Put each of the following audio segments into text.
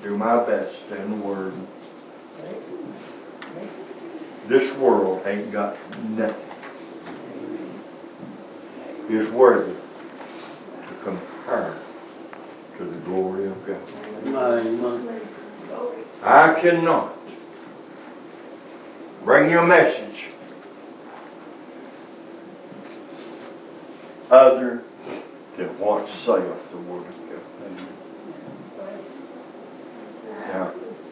do my best in the Word. This world ain't got nothing is worthy to compare to the glory of God. I cannot bring you a message other than what saith the Word of God. Now,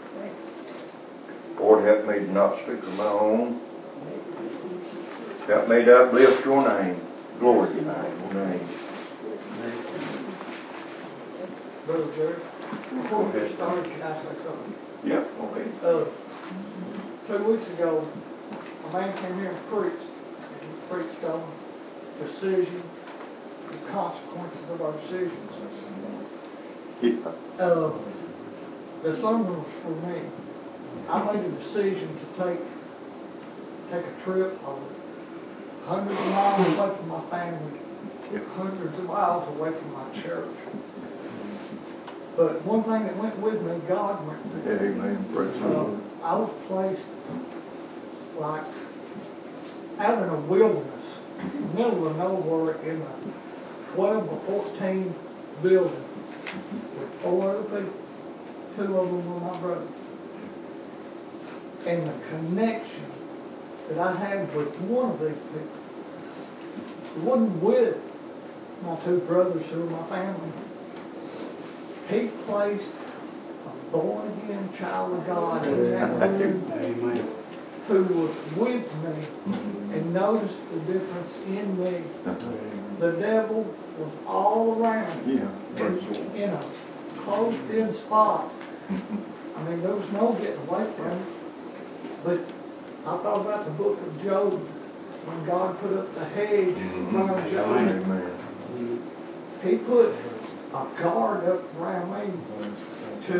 Lord, help me to not speak of my own. Help me to uplift your name. Glorify your name. Brother Jerry, before we get started, can I say something? Yeah, okay. 2 weeks ago, a man came here and preached. And he preached on decision, the consequences of our decisions. The sermon was for me. I made a decision to take a trip hundreds of miles away from my family, hundreds of miles away from my church. But one thing that went with me, God went with me. Amen. Praise the Lord. I was placed like out in a wilderness, middle of nowhere, in a 12 or 14 building with 4 other people. 2 of them were my brothers. And the connection that I had with one of these people, it wasn't with my 2 brothers who were my family. He placed a born-again child of God in that room who was with me and noticed the difference in me. The devil was all around in a closed-in spot. I mean, there was no getting away from it. But I thought about the book of Job, when God put up the hedge around Job. He put a guard up around me to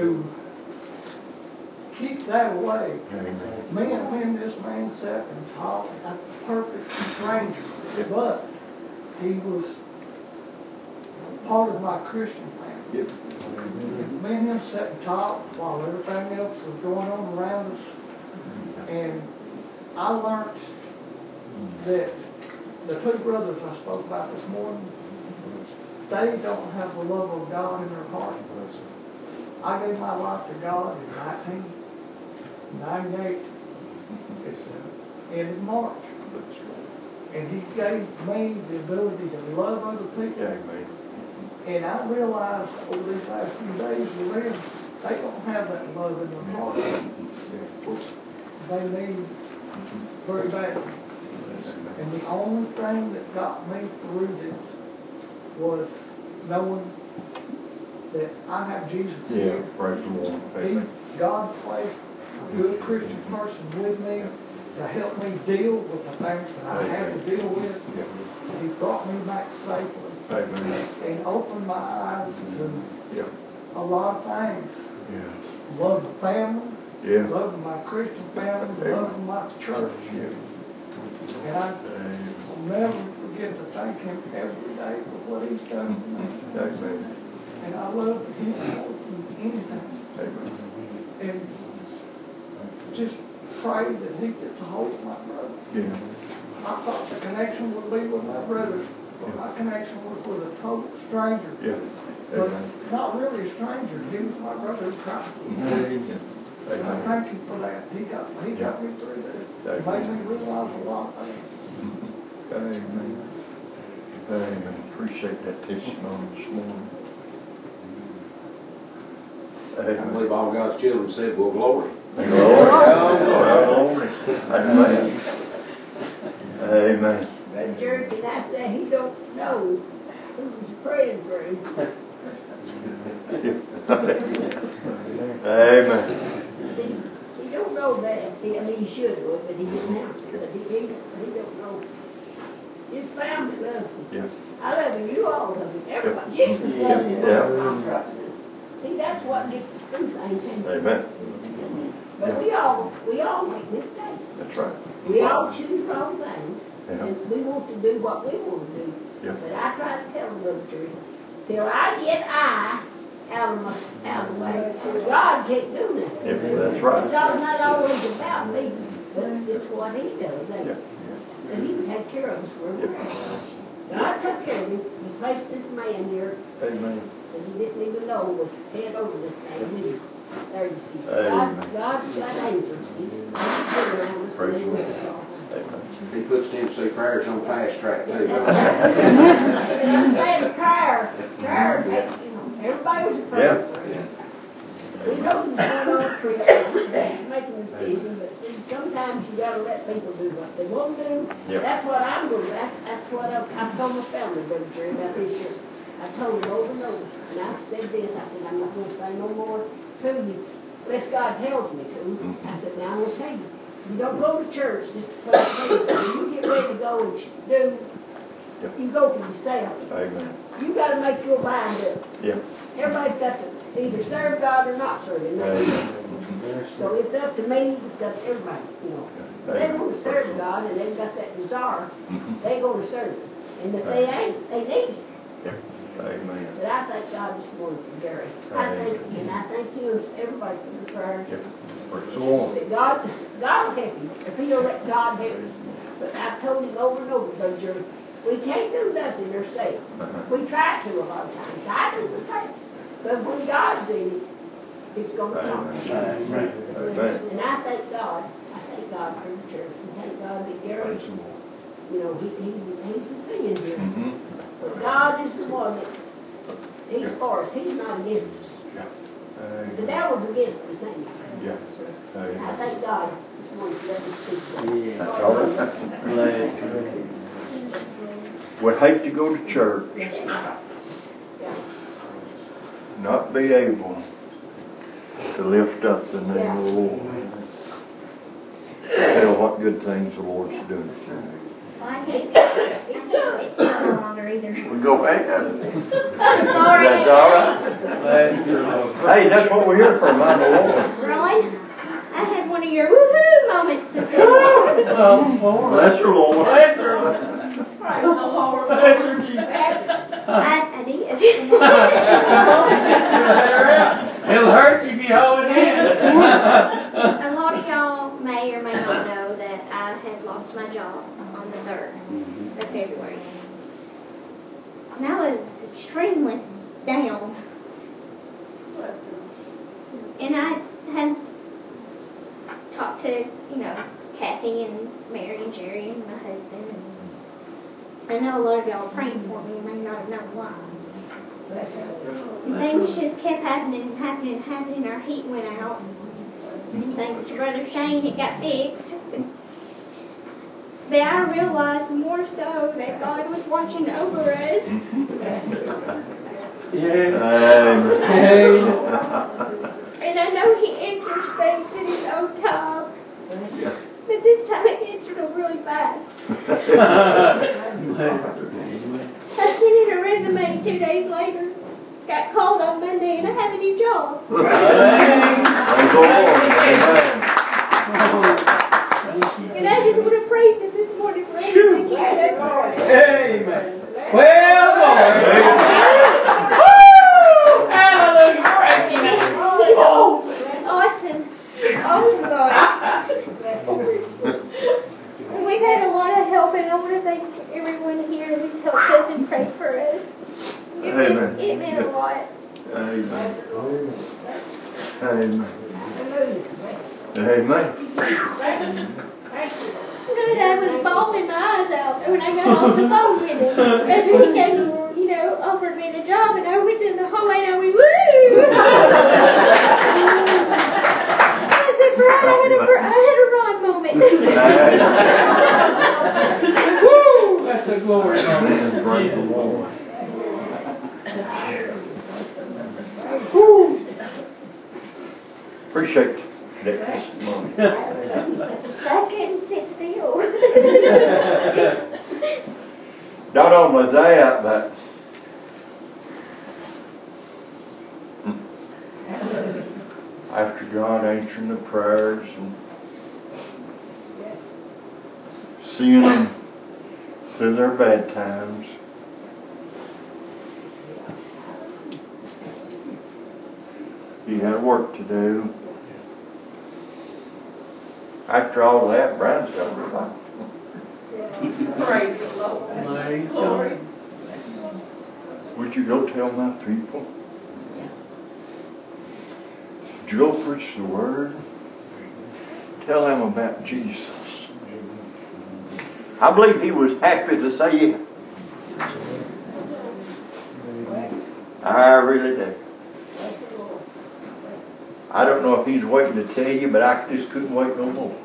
keep that away. Me and this man sat and talked, a perfect stranger, but he was part of my Christian family. Me and him sat and talked while everything else was going on around us. And I learned that the 2 brothers I spoke about this morning, they don't have the love of God in their heart. I gave my life to God in 1998. In March. And He gave me the ability to love other people. And I realized over these last few days we're in, they don't have that love in their heart. They need very badly. And the only thing that got me through this was knowing that I have Jesus here. Praise the Lord. God placed a good Christian person with me to help me deal with the things that I had to deal with. He brought me back safely and opened my eyes to a lot of things. Love the family, love my Christian family, love my church. And I'll never forget to thank Him every day for what He's done for me. And I love Him more than anything. And just pray that He gets a hold of my brother. I thought the connection would be with my brothers, but my connection was with a total stranger. But not really a stranger. He was my brother in Christ. I thank Him for that. He got me through this. Made me realize a lot of things. Amen. Appreciate that testimony this morning. I believe all God's children said, well, glory. Glory. Amen. Amen. Brother Jerry, can I say he don't know who's praying for him? Amen. He don't know that. He should know it, but he didn't have to. But he don't know. His family loves him. I love him. You all love him. Everybody. Jesus loves him. See, that's what gets us through things. Amen. But we all make mistakes. That's right. We all choose wrong things. And we want to do what we want to do. But I try to tell them, Brother Jerry, till I get out of the way, God God can't do nothing. Yeah, that's right. God's not always about me, but it's what He does. Yeah. And He would take care of us where we're at. God took care of him. He placed this man here Amen. that he didn't even know was head over this thing with him. There you see. Amen. God's got angels. He's been around us. Praise the Lord. Amen. Amen. He puts Tennessee prayers on fast track too. And I'm saying prayer, everybody was a prayer. Yeah. We know he's going on a trip, he's making a decision, but see, sometimes you gotta let people do what they want to do. Yep. That's what I'm doing, that's what I've told my family, Brother Jerry, about this year. I told them over and over, and I said this, I said, I'm not gonna say no more to you, unless God tells me to. I said, now I'm gonna tell you, you don't go to church just to play the game. You get ready to go and do, you go for yourself. Amen. You gotta make your mind up. Yeah. Everybody's got to either serve God or not serve Him. So it's up to me, it's up to everybody, If they want to serve God and they've got that desire, they're going to serve Him. And if they ain't, they need it. Yeah. Amen. But I thank God this morning for Gary. I thank you, everybody for the prayers. Yeah. Praise the Lord. That God will help you if He'll let God help you. But I've told him over and over, Brother Jerry, we can't do nothing ourselves. We try to a lot of times. I do the same. But when God's in it, it's going to come. Amen. And I thank God for the church. And thank God that Gary, Praise the Lord. he's a singing here. But Amen. God is the one that, He's for us. He's not against us. Yeah. The devil's against us, ain't he? Yeah. And I thank God this morning for letting me speak to you. That's all right. Would hate to go to church, not be able to lift up the name of the Lord. Tell what good things the Lord's doing. It's not no longer either. We go ahead. Sorry. That's all right. Hey, that's what we're here for, my Lord. Ron, I had one of your woohoo moments this morning. Bless her, Lord. Bless her. Praise the Lord. Bless her, Jesus. I did. It'll hurt you if you hold it in. A lot of y'all may or may not know that I had lost my job on the 3rd of February. And I was extremely down. And I had talked to, Kathy and Mary and Jerry and my husband. And I know a lot of y'all are praying for me and may not have known why. And things just kept happening. Our heat went out. And thanks to Brother Shane, it got fixed. But I realized more so that God was watching over us. And I know He answers things in His own time. But this time He answered them really fast. I sent in a resume 2 days later. Got called on Monday and I have a new job. Praise the Lord. Amen. And I just want to praise Him this morning for everything He done. Amen. Well, Lord. Hallelujah. Praise you. Awesome God. And we've had a lot of help, and I want to thank everyone here who's helped us and prayed for us. It meant a lot. Amen. Amen. Amen. And I was bawling my eyes out when I got off the phone with him. After he gave me, offered me the job, and I went in the hallway and I went, woo! I said, Brian, I had a Ron moment. Woo! That's a glory Amen. moment. Praise the Lord. Appreciate that testimony. I couldn't sit still. Not only that, but after God answering the prayers and seeing them through their bad times, He had work to do. After all that, Brian's got revival. Praise the Lord. Glory. Would you go tell my people? Would you go preach the word? Tell them about Jesus. I believe he was happy to say it. I really do. I don't know if he's waiting to tell you, but I just couldn't wait no more.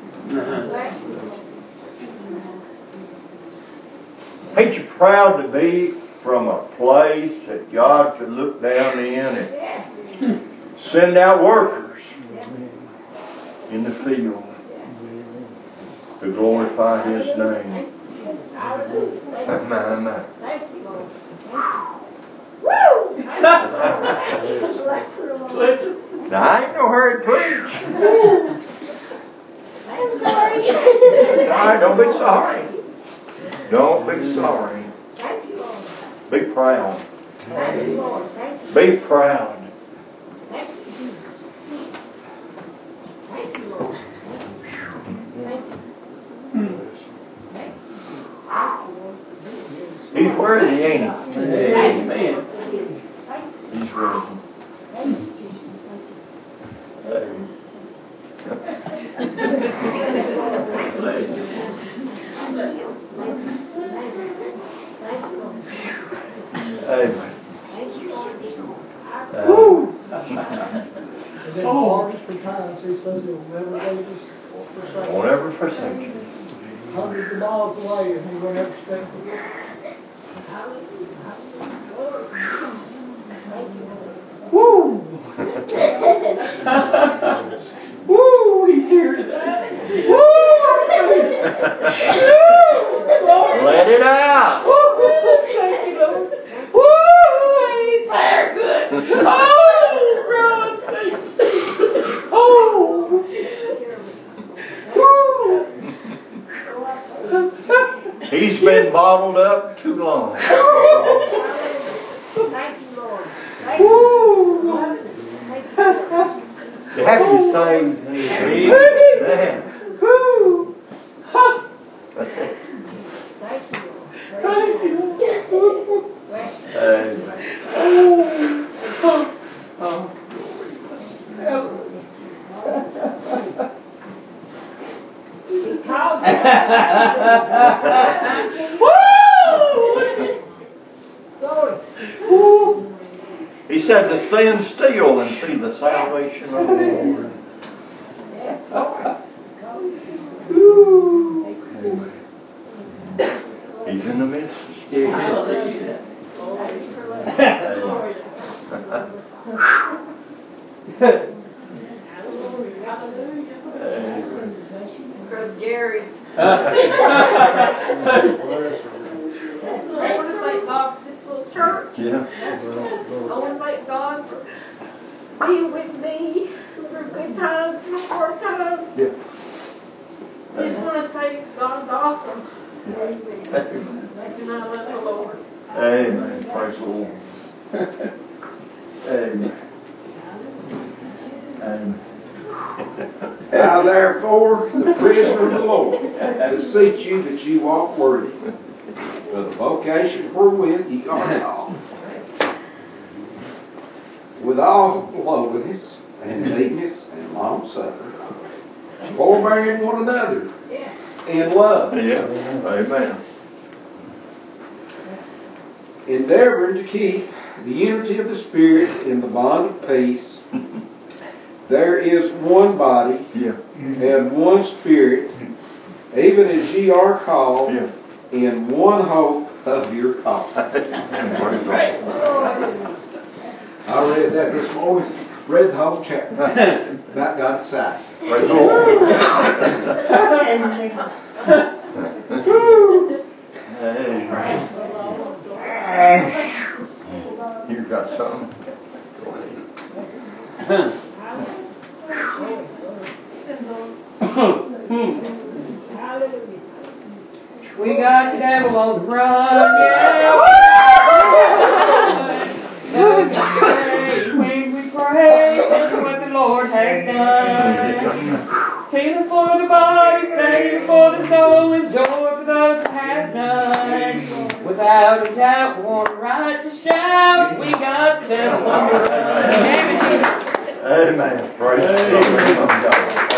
Ain't you proud to be from a place that God could look down in and send out workers in the field to glorify His name? My. Now, I ain't no hurry to preach. I'm sorry. That's all right. Don't be sorry. Don't be sorry. Be proud. Be proud. He's worthy, ain't he? Amen. He's worthy. Bless you. Amen. And in the hardest of times, he says he'll never leave us or forsake us. Won't ever forsake you. Hundreds of miles away, and he won't ever step away. Woo! Woo! He's here today. Woo! Let it out. Thank you, Lord. Woo! He's there good. Oh, God, thank you. Oh, He's been bottled up too long. Thank you, Lord. You have to say, Amen. Thank you, Lord. Thank you. Amen. Oh, He said to stand still and see the salvation of the Lord. Amen. He's in the midst. Hallelujah. Brother Jerry. I want to thank God for this little church. Yeah. I want to thank God for being with me through good times and hard times. Yeah. I just want to say God's awesome. Amen. And I love the Lord. Amen. Praise the Lord. Amen. Amen. Now therefore, the prisoner of the Lord, beseech you that you walk worthy of the vocation wherewith ye are called, with all lowliness and meekness and long suffering, forbearing one another in love, Yeah. Amen. endeavoring to keep the unity of the Spirit in the bond of peace. There is one body Yeah. and one Spirit, even as ye are called, Yeah. in one hope of your call. Praise the Lord. I read that this morning, read the whole chapter. About got excited. Praise the Lord. Hey. You got something? Go ahead. We got the devil on the run, yeah. When we pray, has done. Healing for the body, saving for the soul, and joy for those who have none. Without a doubt, one right to shout, we got testimony to run. Amen. Praise God.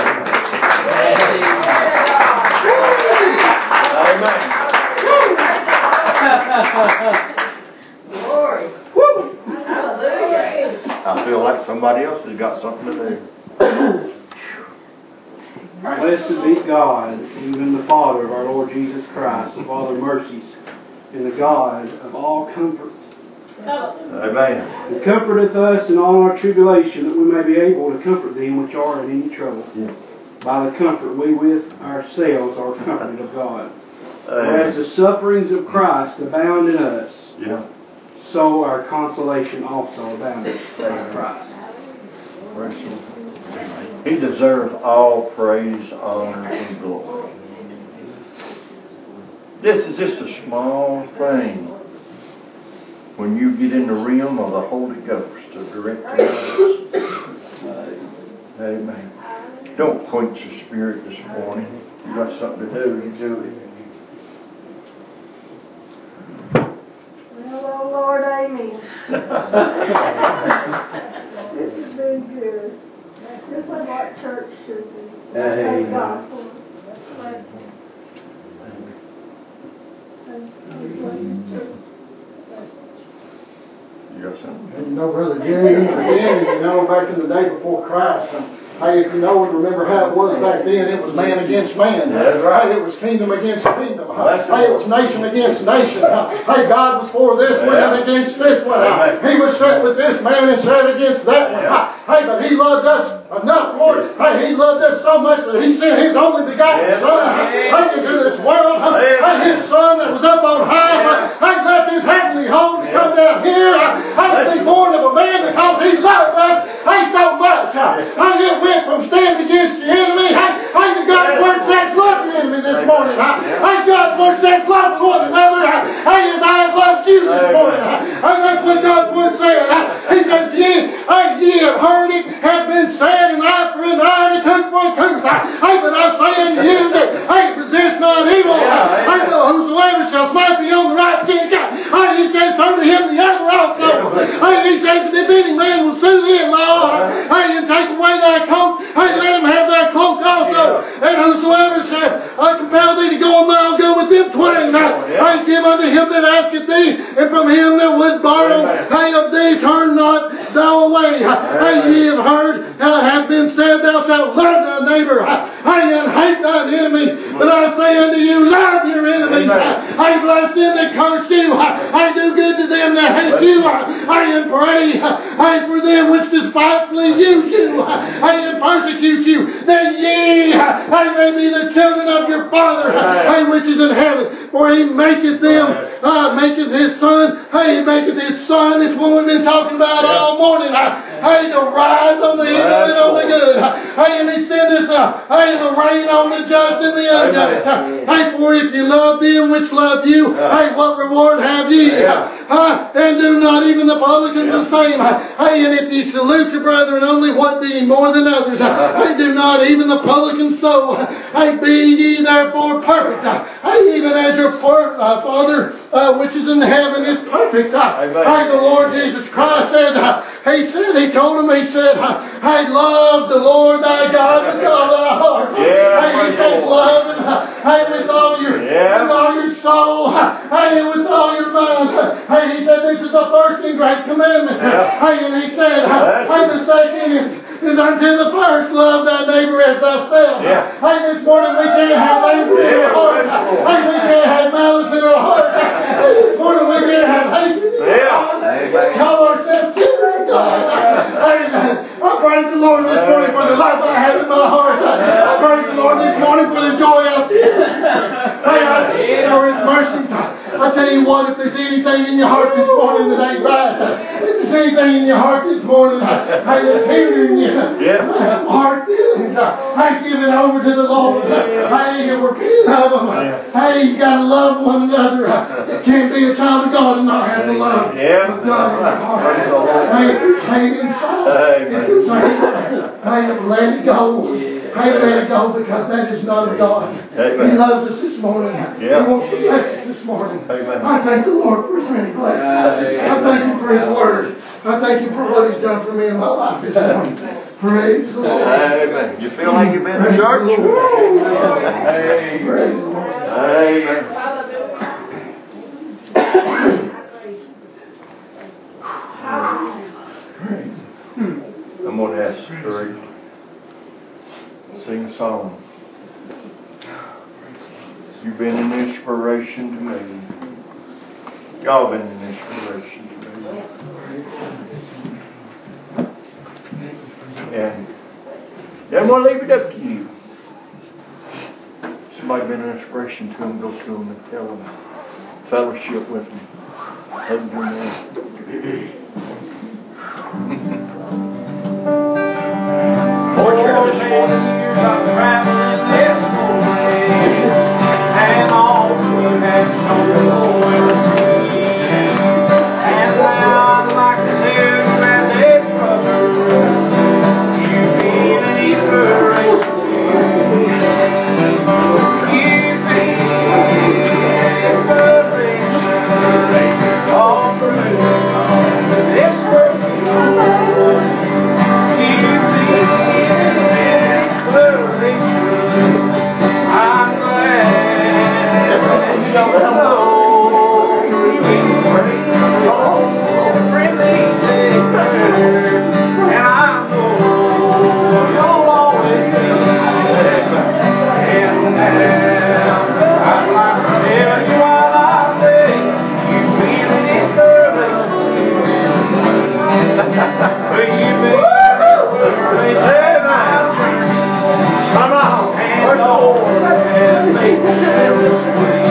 Glory. Hallelujah. I feel like somebody else has got something to do. Blessed be God, even the Father of our Lord Jesus Christ, the Father of mercies, and the God of all comfort, Amen. who comforteth us in all our tribulation, that we may be able to comfort them which are in any trouble. Yeah. By the comfort we with ourselves are comforted of God. For as the sufferings of Christ abound in us, Yeah. so our consolation also aboundeth by Christ. He deserves all praise, honor, and glory. This is just a small thing when you get in the realm of the Holy Ghost to direct your lives. Amen. Don't quench your spirit this morning. You got something to do, you do it. Well, oh Lord, amen. This has been good. This is what church should be. Thank God for it. You got something? And you know, Brother Jerry, back in the day before Christ, hey, if you know and remember how it was back then, it was man against man. That's right. It was kingdom against kingdom. That's Hey, it was nation against nation. Hey, God was for this one and against this one. He was set with this man and set against that one. Hey, but He loved us enough, Lord. Hey, He loved us so much that He sent His only begotten Son into this world. Hey, His Son that was up on high. Hey, left His heavenly home to come down here. Hey, to be born of a man because He loved us. Hey, so much. Hey, it went from stand against your enemy. Hey, to God's word says love your enemy this morning. Hey, God's word says love one another. Hey, as I have loved you this morning. Hey, that's what God's word says. He says, ye have heard it, have been said, an eye for an eye, and a tooth for a tooth. Hey, but I say unto you that, hey, resist not evil. Hey, but whosoever shall smite thee on the right cheek, hey, He says, turn to him the other also. Hey, He says, that if any man will sue thee in law, hey, and take away thy coat, hey, let him have thy cloak also. And whosoever shall compel thee to go a mile, go with them twain. Hey, give unto him that asketh thee, and from him that would borrow, hey, of thee turn not thou away. Hey, ye have heard how it hath been said, thou shalt love thy neighbor, hey, and hate thine enemy. But I say unto you, love your enemies. Hey, bless them that curse you. Hey, do good to them that hate you. Hey, and pray, hey, for them which despitefully use you, hey, and persecute you, that ye, hey, may be the children of your Father, hey, which is in heaven. For He maketh them, maketh His Son, hey, He maketh His Son, it's what we've been talking about all morning, hey, to rise on the evil and on the good, hey, and He sendeth, hey, the rain on the just and the unjust, hey, for if you love them which love you, hey, what reward have ye? And do not even the publicans the same? Hey, and if ye salute your brethren only, what be ye more than others? Hey, do not even the publicans so? Hey, be ye therefore perfect. Hey, even as your Father which is in heaven is perfect. Hey, the Lord Jesus Christ said, He told him, hey, love the Lord thy God with all thy heart. Hey, He said, love Him, hey, with all your soul, hey, and with all your mind. Hey, He said, this is the first and great commandment. Hey, and He said, hey, the second is unto the first, love thy neighbor as thyself. Hey, this morning we can't have anger in our heart. Hey, we can't have malice in our heart. Hey, this morning we can't have hatred in our heart. Call ourselves children of God. Hey, I praise the Lord this morning for the life I have in my heart. I praise the Lord this morning for the joy out there. Hey, I for His mercies. I tell you what, if there's anything in your heart this morning that ain't right, if there's anything in your heart this morning, hey, that's hindering you, Yeah. Hard feelings. Hey, give it over to the Lord. Hey, repent of them. Hey, you got to love one another. It can't be a child of God and not have the love of God in your heart. Hey, if there's hate inside, if there's hate, hey, let it go. Hey, let it go, because that is not of God. He loves us this morning. He wants to bless us this morning. I thank the Lord for His many blessings. I thank Him for His Word. I thank Him for what He's done for me in my life this morning. Praise the Lord. Amen. You feel like you've been to church? Amen. Praise the Lord. Amen. I'm going to ask Sheree to sing a song. You've been an inspiration to me. Y'all been an inspiration to me. And then we'll leave it up to you. Somebody been an inspiration to them, go to them and tell them. Fellowship with them. Hug your man. More chair this morning. I'm traveling this morning, and all good has shown the Lord to see. And now I'd like to tell you as a brother, you've been an inspiration to me. You've been an inspiration all through this world. You've been I'm glad that you don't know and I know you'll always be. And now I'd like to tell you all I think you've been an inspiration. You've been an Come on. and Lord has made me very sweet.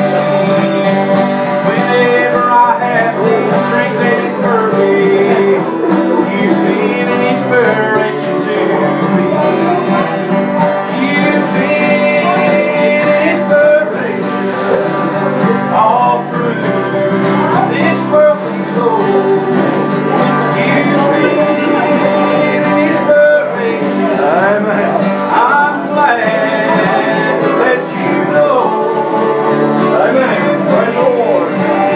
Whenever I have need strength and encouragement, you've been an inspiration to me. You've been an inspiration all through this broken soul. You've been an inspiration. Amen. I'm glad that you know. Amen. Praise the Lord.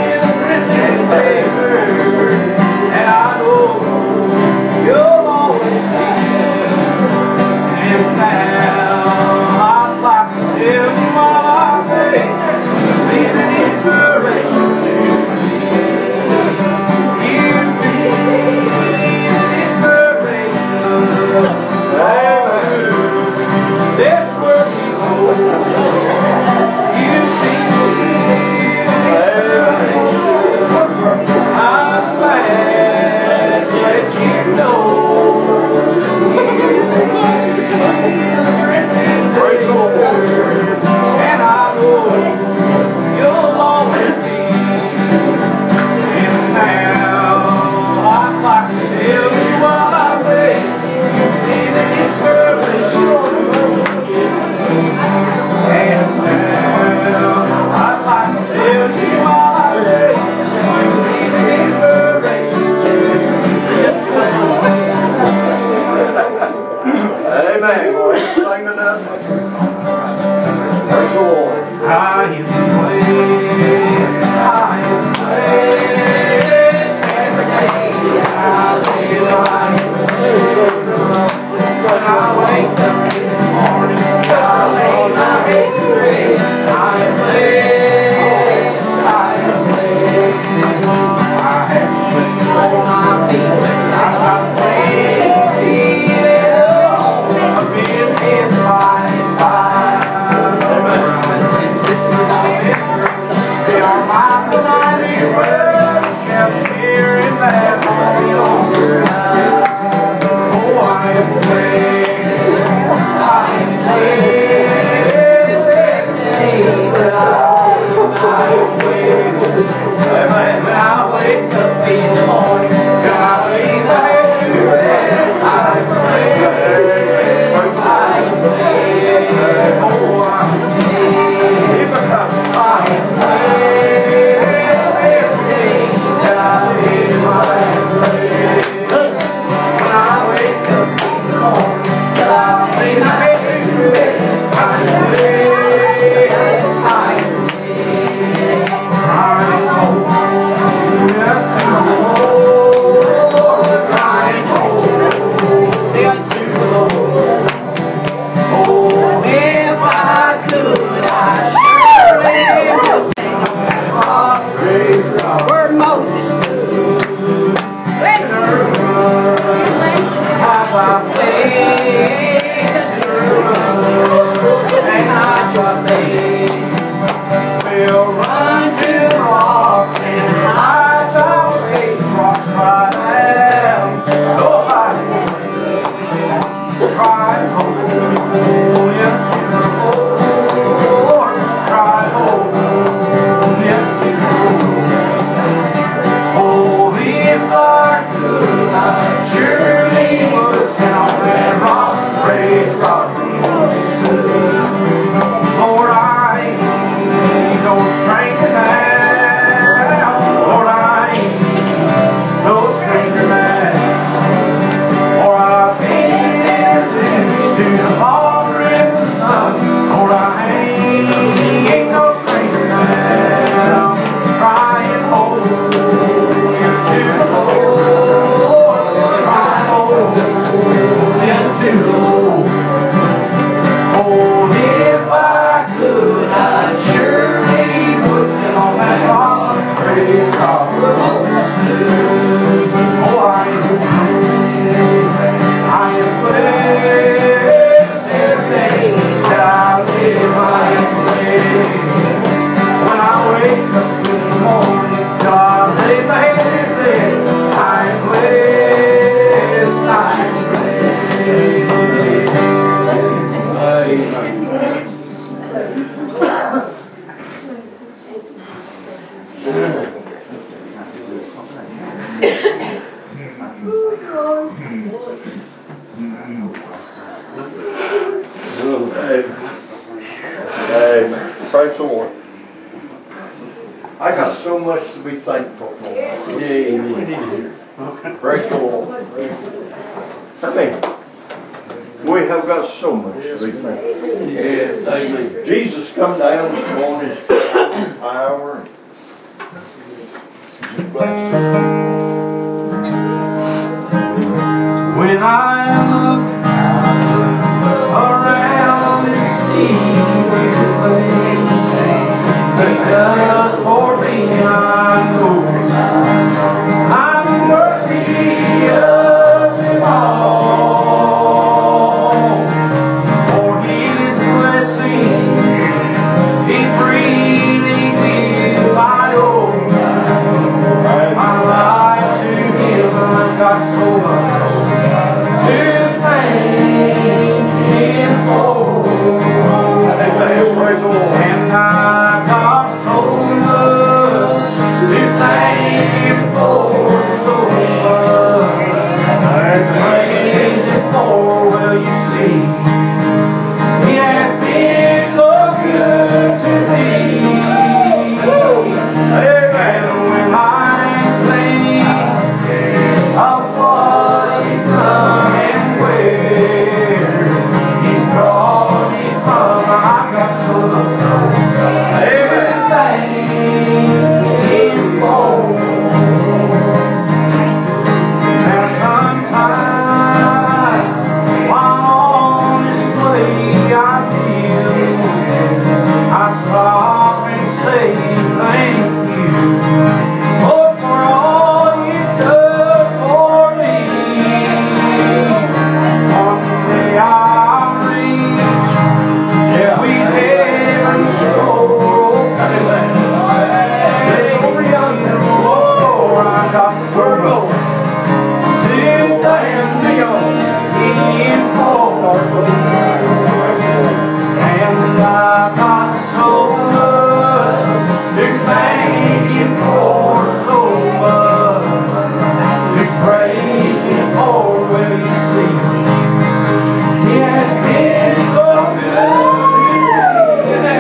And I know you'll always be. And now I'd like to tell you all I think. You've been an inspiration to me. You've been an inspiration. This world below, you see, I'm glad that you know. Praise the Lord. And I know you'll always be. And now I'd like to tell you all I think. Been an inspiration. And now I'd like to tell you all I think. Been an inspiration to Amen. Go ahead and sing another. Praise the Lord. I am blessed every day. I live, I am when I wake up in the morning, I lay my head to rest. I am blessed, I am blessed. I have shoes on my feet, I've got plenty I've been in by brothers and sisters. Praise the Lord. I got so much to be thankful for. Amen. Praise the Lord. I mean, we have got so much to be thankful for. Yes, amen. Jesus come down this morning in power. When I look around and see everything that does for me, I know I'm worthy of them all. For His blessing, He freely gives. I owe my life to Him. I've got so much to thank Him for. And I've got so much to thank Him for, so much to praise Him for. Well, you see, He has been so good to me. And when I think of what He's done and where He's brought me from, I've got so much to thank Him for. Now sometimes while on this way I feel I stop and say thank you, Lord, for all You've done for me. One day I'll reach sweet heaven's shore. Oh, I've got so much to thank Him for. And I've got so much to thank Him for, so much to praise Him for. Well, you see, He has been so good to me.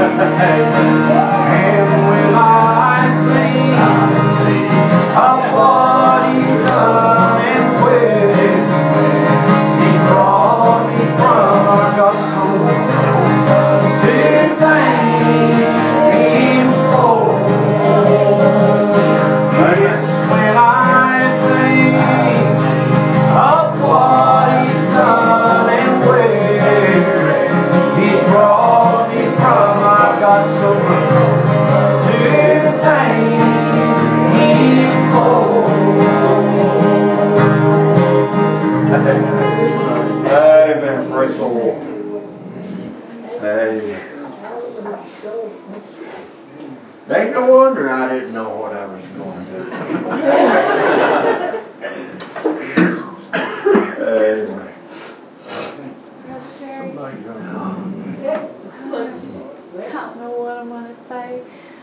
And when I think of what He's done and where He's brought me from, I've got so much to thank Him for. Yes, when I think of what He's done and where He's brought me from, I've got so much to thank Him for. Amen. Praise the Lord. Amen. Ain't no wonder I didn't know what I was going to do. Amen. I don't know what I'm going to say.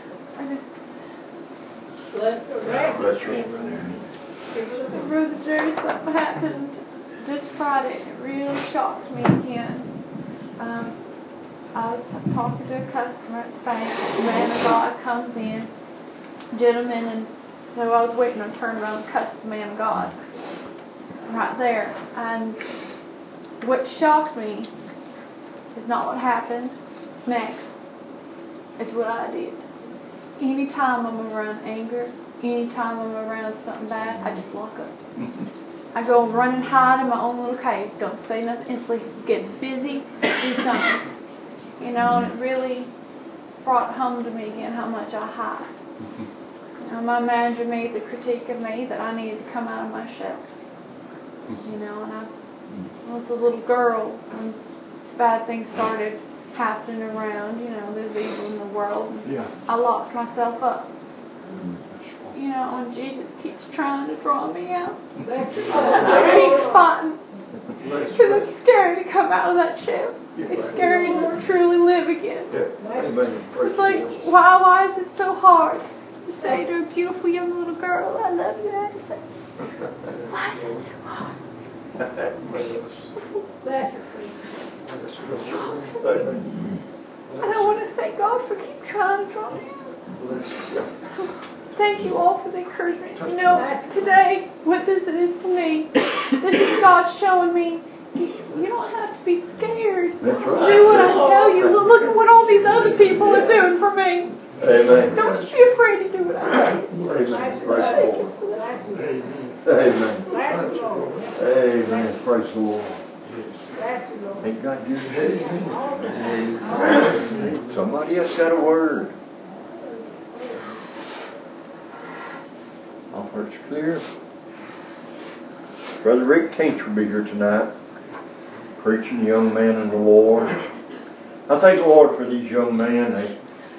Bless her. Brother Jerry, something happened this Friday and it really shocked me again. I was talking to a customer at the bank. The man of God comes in, gentleman, and so I was waiting on turn around and cuss the man of God right there. And what shocked me is not what happened next. It's what I did. Anytime I'm around anger, anytime I'm around something bad, I just lock up. I go and run and hide in my own little cave. Don't say nothing. Instantly get busy, do something. You know, and it really brought home to me again how much I hide. You know, my manager made the critique of me that I needed to come out of my shell. You know, and I was a little girl when bad things started happening around. You know, there's evil in the world. I locked myself up. You know, and Jesus keeps trying to draw me out. I keep fighting. Because it's scary to come out of that shell. It's scary to truly live again. It's like, why is it so hard to say to a beautiful young little girl, I love you, Addison? Why is it so hard? And I want to thank God for keep trying to draw me out. Thank you all for the encouragement. You know, today, what this is to me, this is God showing me you don't have to be scared. That's right. Do what I tell you. Look at what all these other people are doing for me. Amen. Don't you be afraid to do what I tell you. Amen. Praise the Lord. Amen. Amen. Praise the Lord. Ain't God good? Amen. Somebody else got a word. All hearts clear. Brother Rick Tinch will be here tonight, preaching young men in the Lord. I thank the Lord for these young men. They,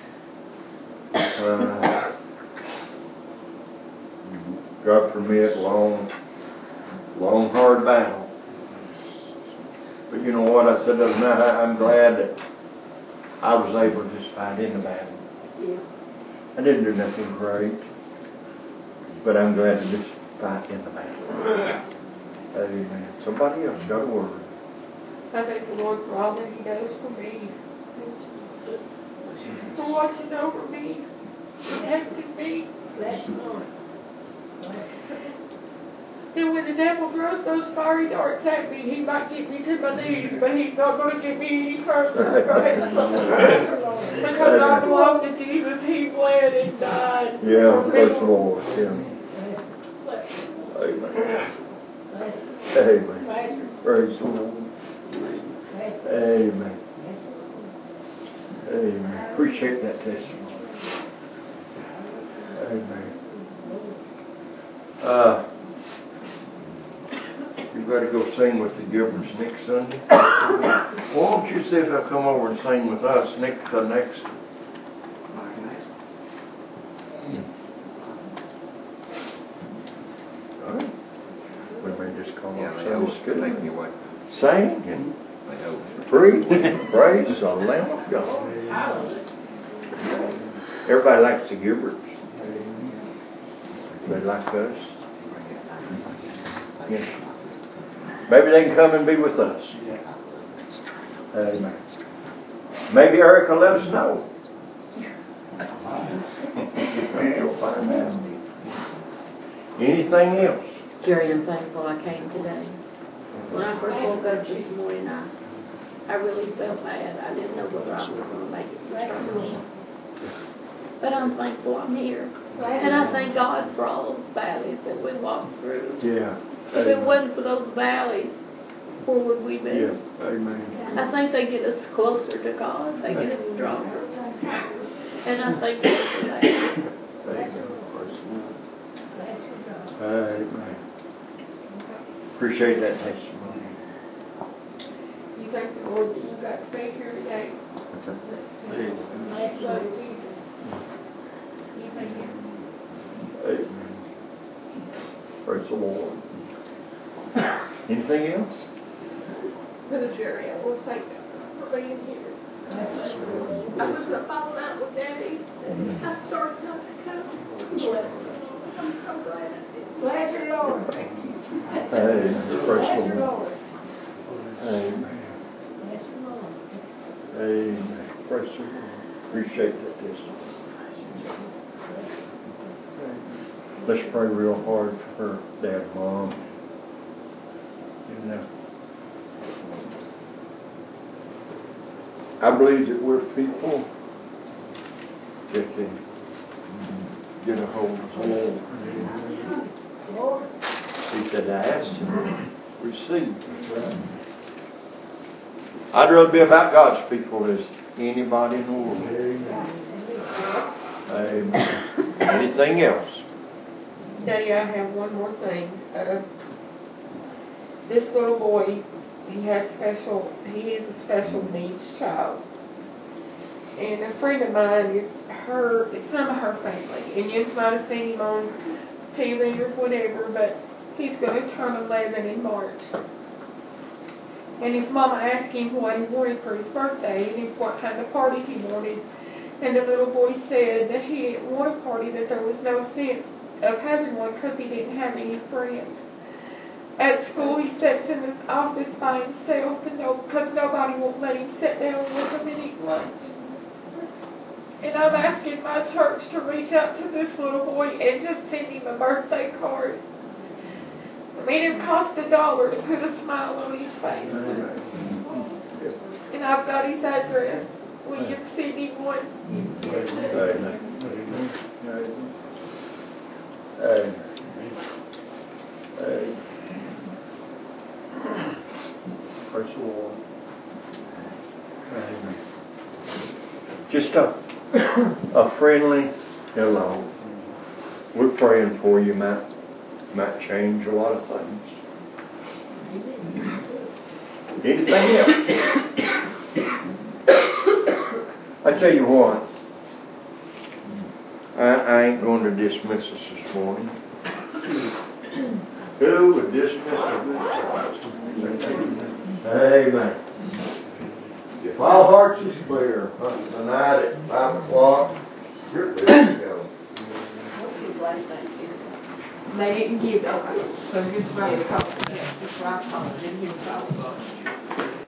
God permit, long, hard battle. But you know what? I said the other night, I'm glad that I was able to just fight in the battle. I didn't do nothing great, but I'm glad to just fight in the battle. Amen. Somebody else got a word. I thank the Lord for all that He does for me. For watching over me, protecting me. Bless the Lord. And when the devil throws those fiery darts at me, he might get me to my knees, but he's not going to get me any further. Because I belong to Jesus. He bled and died. Yeah, praise the Lord. Yeah. Amen. Amen. Praise the Lord. Amen. Amen. Appreciate that testimony. Amen. You've got to go sing with the Gilberts next Sunday. Why don't you see if they'll come over and sing with us next. All right. We may just call Yeah, our they Sunday always school. take me away. Sing and They always preach and praise the Lamb of God. Everybody likes the Gilberts. They like us. Yeah. Maybe they can come and be with us. Amen. Maybe Eric will let us know. You'll find out. Anything else? Jerry, I'm thankful I came today. When I first woke up this morning, I really felt bad. I didn't know whether I was going to make it to church. But I'm thankful I'm here. And I thank God for all those valleys that we walked through. Yeah. If it wasn't for those valleys, where would we be? Yeah. Amen. I think they get us closer to God. They get us stronger. And I thank God for that. Amen. Appreciate that testimony. You thank the Lord that you got to be here today. Yes. Bless God, Jesus. You thank Him. Amen. Praise the Lord. Anything else? Brother Jerry, I want to thank God for being here. I was up all night with Daddy. I started not to come. Bless the Lord. I'm so glad I did. Bless the Lord. Amen. Praise the Lord. Amen. Amen. Praise the Lord. Appreciate that testimony. Let's pray real hard for her dad and mom. And I believe that we're people that can get a hold of the Lord. He said, ask and receive. I'd rather be about God's people as anybody in the world. Amen. Anything else? Daddy, I have one more thing. This little boy, he is a special needs child. And a friend of mine, it's some of her family. And you might have seen him on TV or whatever, but he's going to turn 11 in March. And his mama asked him what he wanted for his birthday and what kind of party he wanted. And the little boy said that he didn't want a party, that there was no sense of having one because he didn't have any friends. At school, he sits in his office by himself because nobody won't let him sit down with him and eat lunch. And I'm asking my church to reach out to this little boy and just send him a birthday card. I mean, it cost $1 to put a smile on his face. And I've got his address. Will you send him one? Praise the Lord. Just a friendly hello. We're praying for you, Matt. Might change a lot of things. Anything else? I tell you what, I ain't going to dismiss us this morning. Who would dismiss us? Amen. If all hearts is clear, tonight at 5 o'clock, you're ready to go. They didn't give up, so just ready to call. Just right on, and then he was all